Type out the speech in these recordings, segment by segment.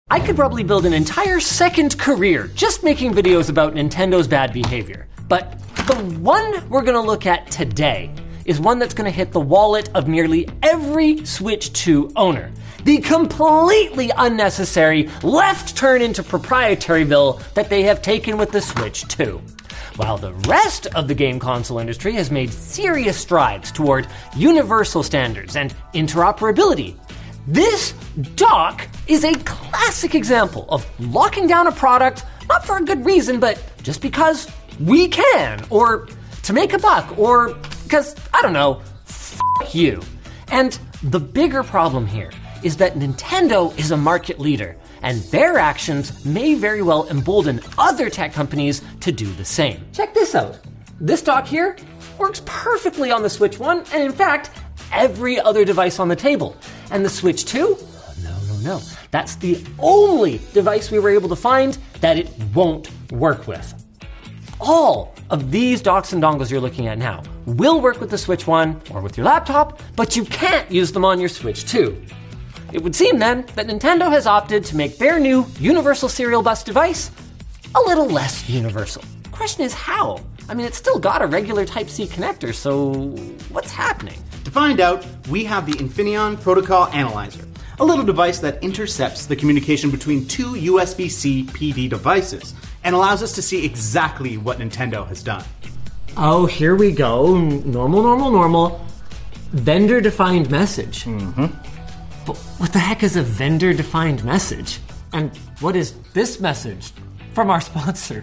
I could probably build an entire second career just making videos about Nintendo's bad behavior. But the one we're gonna look at today is one that's gonna hit the wallet of nearly every Switch 2 owner. The completely unnecessary left turn into proprietaryville that they have taken with the Switch 2. While the rest of the game console industry has made serious strides toward universal standards and interoperability, this dock is a classic example of locking down a product, not for a good reason, but just because we can, or to make a buck, or because, I don't know, f you. And the bigger problem here is that Nintendo is a market leader, and their actions may very well embolden other tech companies to do the same. Check this out. This dock here works perfectly on the Switch 1, and in fact, every other device on the table. And the Switch 2? No. That's the only device we were able to find that it won't work with. All of these docks and dongles you're looking at now will work with the Switch 1 or with your laptop, but you can't use them on your Switch 2. It would seem then that Nintendo has opted to make their new Universal Serial Bus device a little less universal. The question is how? I mean, it's still got a regular Type-C connector, so what's happening? To find out, we have the Infineon Protocol Analyzer, a little device that intercepts the communication between two USB-C PD devices and allows us to see exactly what Nintendo has done. Oh, here we go. Normal. Vendor-defined message. But what the heck is a vendor-defined message? And what is this message from our sponsor?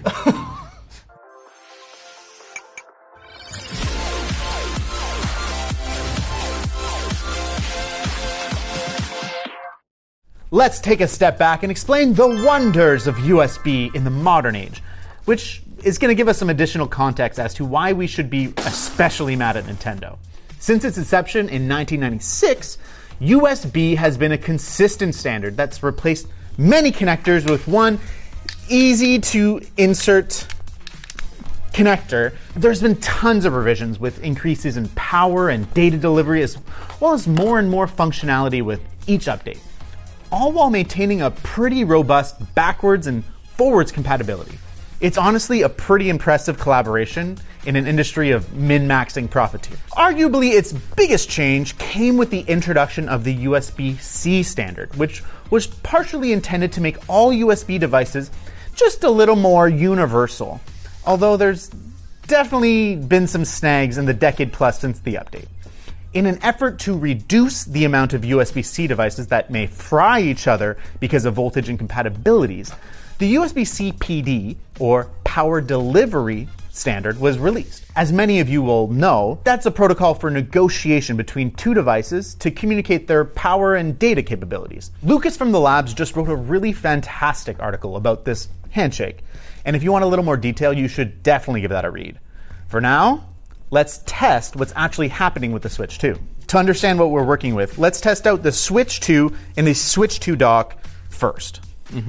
Let's take a step back and explain the wonders of USB in the modern age, which is going to give us some additional context as to why we should be especially mad at Nintendo. Since its inception in 1996, USB has been a consistent standard that's replaced many connectors with one easy to insert connector. There's been tons of revisions with increases in power and data delivery, as well as more and more functionality with each update, all while maintaining a pretty robust backwards and forwards compatibility. It's honestly a pretty impressive collaboration in an industry of min-maxing profiteers. Arguably, its biggest change came with the introduction of the USB-C standard, which was partially intended to make all USB devices just a little more universal, although there's definitely been some snags in the decade plus since the update. In an effort to reduce the amount of USB-C devices that may fry each other because of voltage incompatibilities, the USB-C PD, or Power Delivery Standard, was released. As many of you will know, that's a protocol for negotiation between two devices to communicate their power and data capabilities. Lucas from the labs just wrote a really fantastic article about this handshake, and if you want a little more detail, you should definitely give that a read. For now, let's test what's actually happening with the Switch 2. To understand what we're working with, let's test out the Switch 2 and the Switch 2 dock first.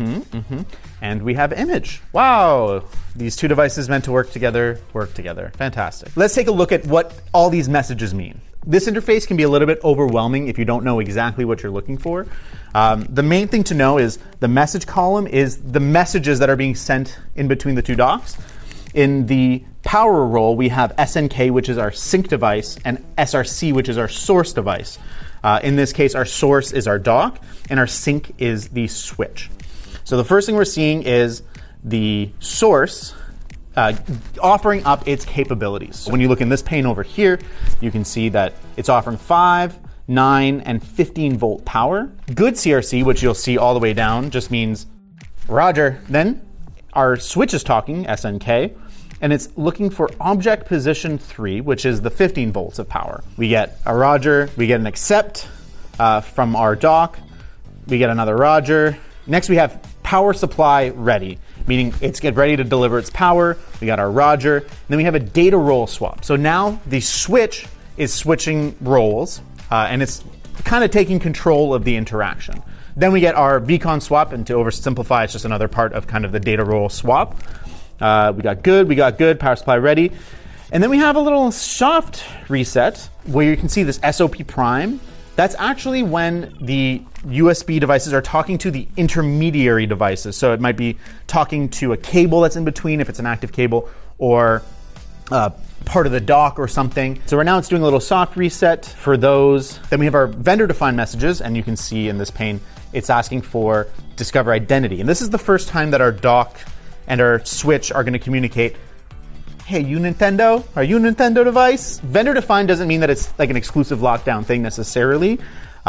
And we have image. Wow, these two devices meant to work together. Fantastic. Let's take a look at what all these messages mean. This interface can be a little bit overwhelming if you don't know exactly what you're looking for. The main thing to know is the message column is the messages that are being sent in between the two docks. In the power role, we have SNK, which is our sync device, and SRC, which is our source device. In this case, our source is our dock, and our sync is the Switch. So the first thing we're seeing is the source offering up its capabilities. When you look in this pane over here, you can see that it's offering 5, 9, and 15 volt power. Good CRC, which you'll see all the way down, just means Roger. Then our Switch is talking, SNK, and it's looking for object position 3, which is the 15 volts of power. We get a Roger, we get an accept from our dock, we get another Roger. Next we have power supply ready, meaning it's get ready to deliver its power. We got our Roger, and then we have a data role swap. So now the Switch is switching roles, and it's kind of taking control of the interaction. Then we get our beacon swap, and to oversimplify, it's just another part of kind of the data role swap. We got good, power supply ready. And then we have a little soft reset where you can see this SOP prime That's actually when the USB devices are talking to the intermediary devices. So it might be talking to a cable that's in between if it's an active cable, or part of the dock or something. So right now it's doing a little soft reset for those. Then we have our vendor-defined messages, and you can see in this pane, it's asking for discover identity. And this is the first time that our dock and our switch are going to communicate, hey, you Nintendo? Are you a Nintendo device? Vendor-defined doesn't mean that it's like an exclusive lockdown thing necessarily,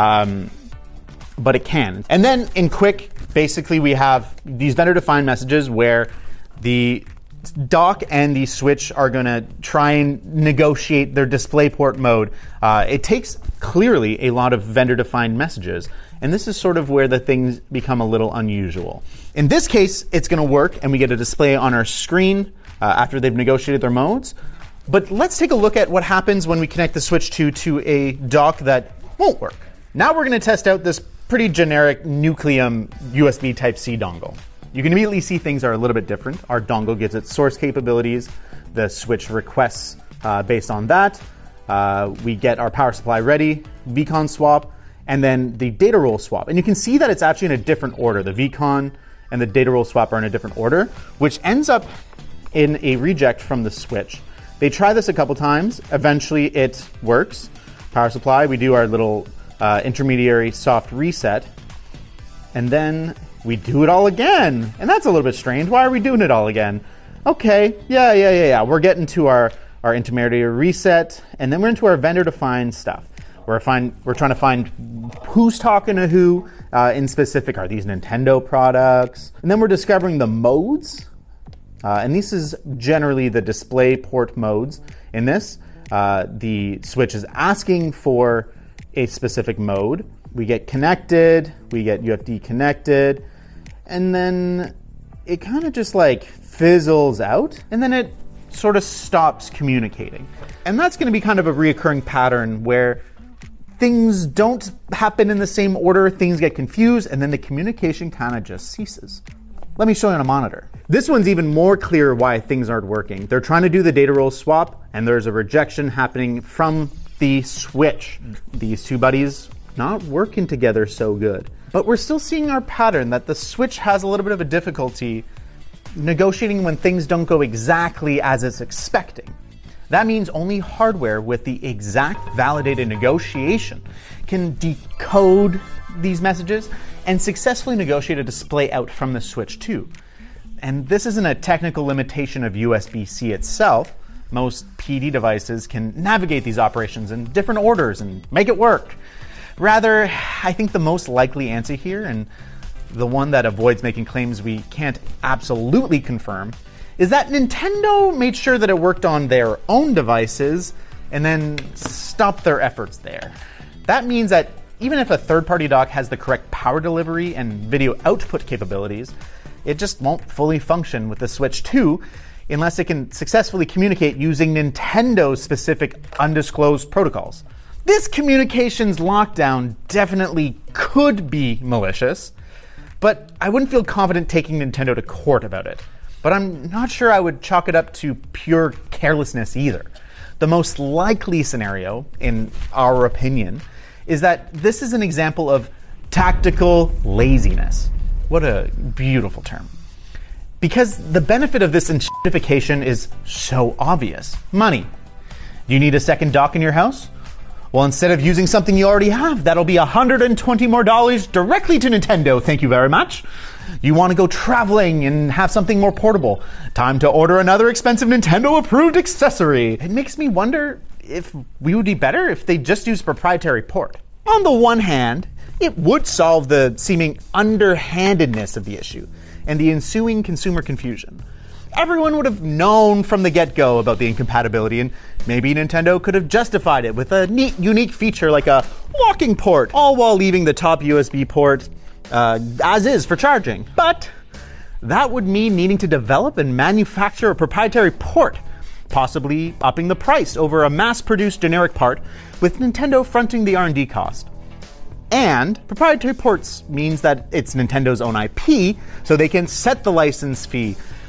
but it can. And then in Qwiic, basically we have these vendor-defined messages where the dock and the switch are going to try and negotiate their DisplayPort mode. It takes clearly a lot of vendor-defined messages, and this is sort of where the things become a little unusual. In this case, it's going to work, and we get a display on our screen after they've negotiated their modes. But let's take a look at what happens when we connect the Switch 2 to a dock that won't work. Now we're going to test out this pretty generic Nucleum USB Type-C dongle. You can immediately see things are a little bit different. Our dongle gives it source capabilities. The Switch requests based on that. We get our power supply ready, VCON swap, and then the data roll swap. And you can see that it's actually in a different order. The VCON and the data roll swap are in a different order, which ends up in a reject from the Switch. They try this a couple times. Eventually it works. Power supply, we do our little intermediary soft reset, and then we do it all again. And that's a little bit strange. Why are we doing it all again? Okay, yeah. We're getting to our intermediary reset, and then we're into our vendor-defined stuff. We're trying to find who's talking to who in specific. Are these Nintendo products? And then we're discovering the modes. And this is generally the DisplayPort modes. In this, the Switch is asking for a specific mode. We get connected, we get UFD connected, and then it kind of just like fizzles out, and then it sort of stops communicating. And that's going to be kind of a reoccurring pattern where things don't happen in the same order, things get confused, and then the communication kind of just ceases. Let me show you on a monitor. This one's even more clear why things aren't working. They're trying to do the data roll swap, and there's a rejection happening from the Switch. These two buddies not working together so good. But we're still seeing our pattern that the Switch has a little bit of a difficulty negotiating when things don't go exactly as it's expecting. That means only hardware with the exact validated negotiation can decode these messages and successfully negotiate a display out from the Switch 2. And this isn't a technical limitation of USB-C itself. Most PD devices can navigate these operations in different orders and make it work. Rather, I think the most likely answer here, and the one that avoids making claims we can't absolutely confirm, is that Nintendo made sure that it worked on their own devices and then stopped their efforts there. That means that even if a third-party dock has the correct power delivery and video output capabilities, it just won't fully function with the Switch 2 unless it can successfully communicate using Nintendo's specific undisclosed protocols. This communications lockdown definitely could be malicious, but I wouldn't feel confident taking Nintendo to court about it. But I'm not sure I would chalk it up to pure carelessness either. The most likely scenario, in our opinion, is that this is an example of tactical laziness. What a beautiful term. Because the benefit of this enshittification is so obvious. Money. Do you need a second dock in your house? Well, instead of using something you already have, that'll be $120 more directly to Nintendo, thank you very much. You want to go traveling and have something more portable. Time to order another expensive Nintendo-approved accessory. It makes me wonder if we would be better if they just used proprietary port. On the one hand, it would solve the seeming underhandedness of the issue and the ensuing consumer confusion. Everyone would have known from the get-go about the incompatibility, and maybe Nintendo could have justified it with a neat, unique feature like a locking port, all while leaving the top USB port as is for charging. But that would mean needing to develop and manufacture a proprietary port, possibly upping the price over a mass-produced generic part, with Nintendo fronting the R&D cost. And proprietary ports means that it's Nintendo's own IP, so they can set the license fee,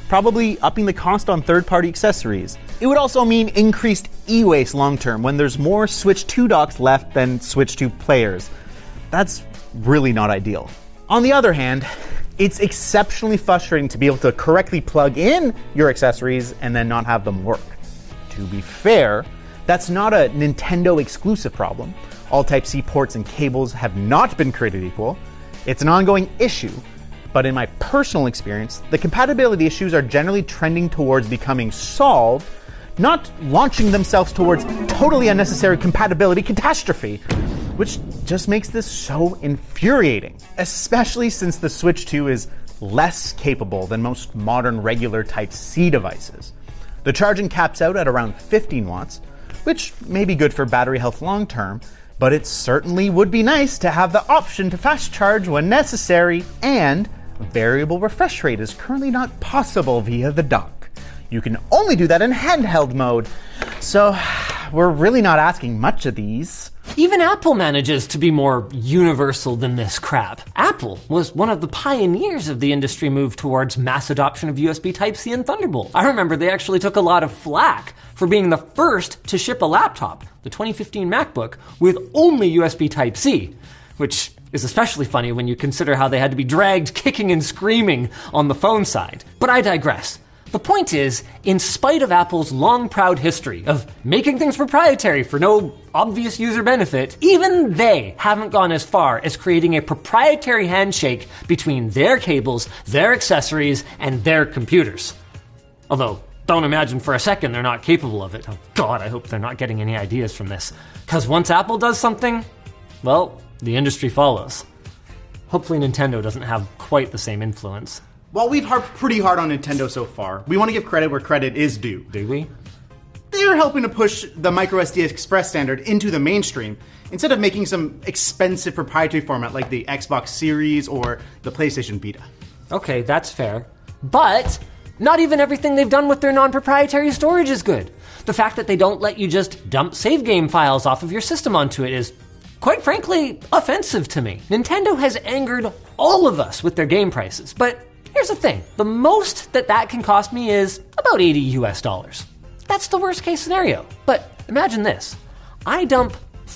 probably upping the cost on third-party accessories. It would also mean increased e-waste long-term when there's more Switch 2 docks left than Switch 2 players. That's really not ideal. On the other hand, it's exceptionally frustrating to be able to correctly plug in your accessories and then not have them work. To be fair, that's not a Nintendo exclusive problem. All Type-C ports and cables have not been created equal. It's an ongoing issue, but in my personal experience, the compatibility issues are generally trending towards becoming solved, not launching themselves towards totally unnecessary compatibility catastrophe, which just makes this so infuriating, especially since the Switch 2 is less capable than most modern regular Type-C devices. The charging caps out at around 15 watts, which may be good for battery health long term, but it certainly would be nice to have the option to fast charge when necessary, and variable refresh rate is currently not possible via the dock. You can only do that in handheld mode, so we're really not asking much of these. Even Apple manages to be more universal than this crap. Apple was one of the pioneers of the industry move towards mass adoption of USB Type-C and Thunderbolt. I remember they actually took a lot of flack for being the first to ship a laptop, the 2015 MacBook, with only USB Type-C, which is especially funny when you consider how they had to be dragged kicking and screaming on the phone side. But I digress. The point is, in spite of Apple's long, proud history of making things proprietary for no obvious user benefit, even they haven't gone as far as creating a proprietary handshake between their cables, their accessories, and their computers. Although, don't imagine for a second they're not capable of it. Oh God, I hope they're not getting any ideas from this. Because once Apple does something, well, the industry follows. Hopefully Nintendo doesn't have quite the same influence. While we've harped pretty hard on Nintendo so far, we want to give credit where credit is due. Do we? They're helping to push the microSD Express standard into the mainstream, instead of making some expensive proprietary format like the Xbox Series or the PlayStation Vita. Okay, that's fair. But not even everything they've done with their non-proprietary storage is good. The fact that they don't let you just dump save game files off of your system onto it is, quite frankly, offensive to me. Nintendo has angered all of us with their game prices, but here's the thing. The most that can cost me is about $80 US. That's the worst case scenario. But imagine this. I dump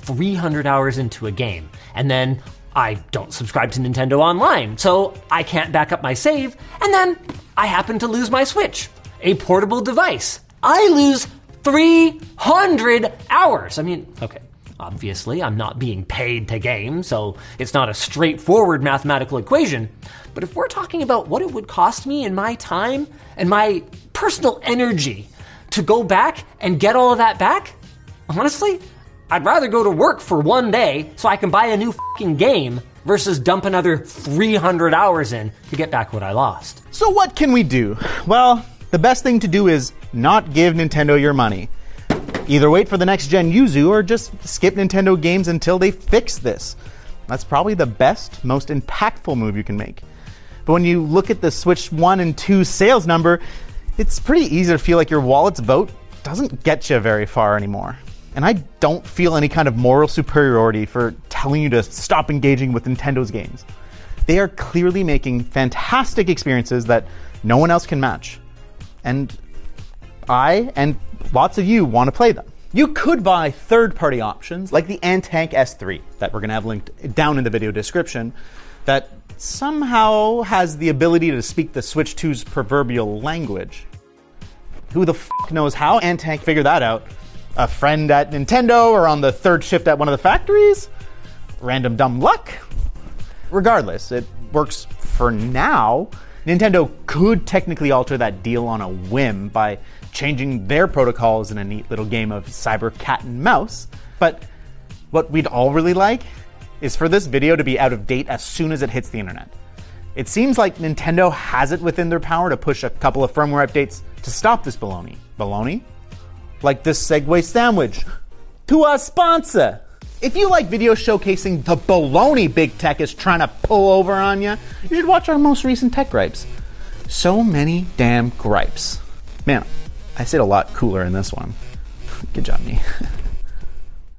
300 hours into a game, and then I don't subscribe to Nintendo Online, so I can't back up my save, and then I happen to lose my Switch, a portable device. I lose 300 hours. I mean, okay. Obviously, I'm not being paid to game, so it's not a straightforward mathematical equation. But if we're talking about what it would cost me in my time and my personal energy to go back and get all of that back, honestly, I'd rather go to work for one day so I can buy a new fucking game versus dump another 300 hours in to get back what I lost. So what can we do? Well, the best thing to do is not give Nintendo your money. Either wait for the next gen Yuzu or just skip Nintendo games until they fix this. That's probably the best, most impactful move you can make. But when you look at the Switch 1 and 2 sales number, it's pretty easy to feel like your wallet's vote doesn't get you very far anymore. And I don't feel any kind of moral superiority for telling you to stop engaging with Nintendo's games. They are clearly making fantastic experiences that no one else can match. And I and lots of you want to play them. You could buy third-party options like the Antank S3 that we're going to have linked down in the video description that somehow has the ability to speak the Switch 2's proverbial language. Who the f*** knows how Antank figured that out? A friend at Nintendo or on the third shift at one of the factories? Random dumb luck? Regardless, it works for now. Nintendo could technically alter that deal on a whim by changing their protocols in a neat little game of cyber cat and mouse. But what we'd all really like is for this video to be out of date as soon as it hits the internet. It seems like Nintendo has it within their power to push a couple of firmware updates to stop this baloney. Baloney? Like this Segway sandwich. To our sponsor! If you like videos showcasing the baloney big tech is trying to pull over on you, you should watch our most recent tech gripes. So many damn gripes. Man, I said a lot cooler in this one. Good job, me.